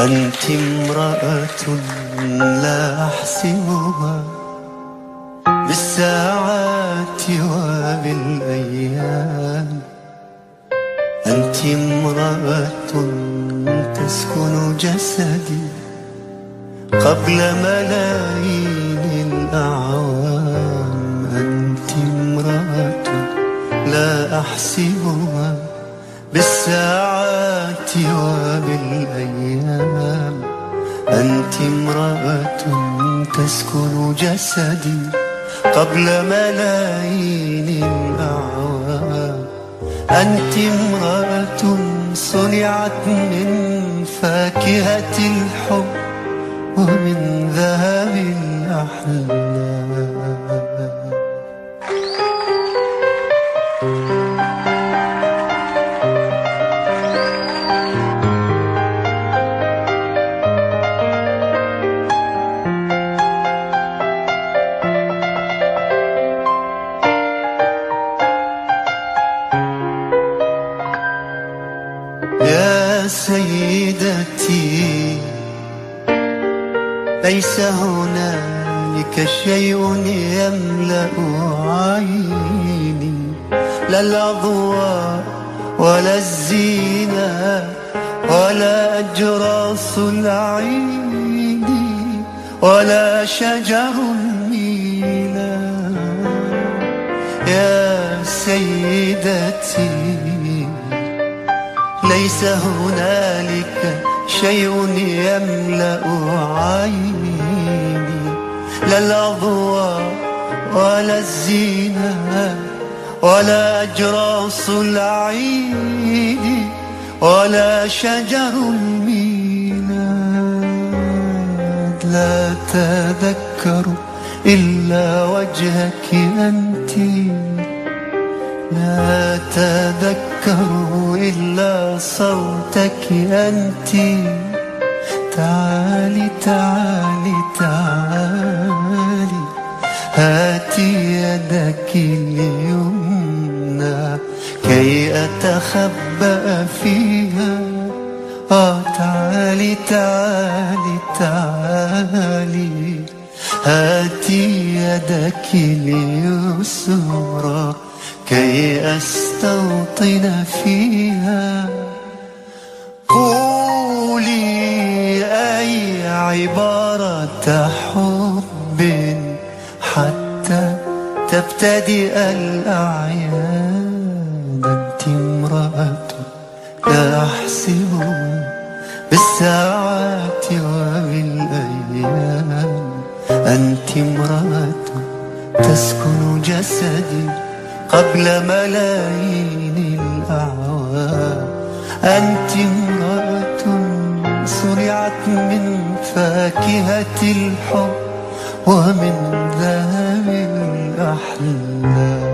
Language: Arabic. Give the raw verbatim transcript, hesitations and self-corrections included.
أنت امرأة لا أحسبها بالساعات وبالأيام. أنت امرأة تسكن جسدي قبل ملايين الأعوام. أنت امرأة لا أحسبها بالساعات وبالأيام. أنت امرأة تسكن جسدي قبل ملايين الأعوام. أنت امرأة صنعت من فاكهة الحب ومن ذهب الأحلام. يا سيدتي ليس هنالك شيء يملأ عيني، لا الأضواء ولا الزينة ولا أجراس العين ولا شجر الميلاد. يا سيدتي ليس هنالك شيء يملأ عيني، لا الأضواء ولا الزينة ولا أجراس العين ولا شجر الميلاد. لا تذكر إلا وجهك أنت، لا تذكر إلا صوتك أنت. تعالي تعالي تعالي هاتي يدك اليمنى كي أتخبأ فيها. آه تعالي تعالي تعالي هاتي يدك اليسرى كي أستوطن فيها. قولي أي عبارة حب حتى تبتدئ الأعياد. أنت امرأة لا أحسبها بالساعات وبالأيام. أنت امرأة تسكن جسدي قبل ملايين الأعوام. أنت امرأة صنعت من فاكهة الحب ومن ذهب الأحلام.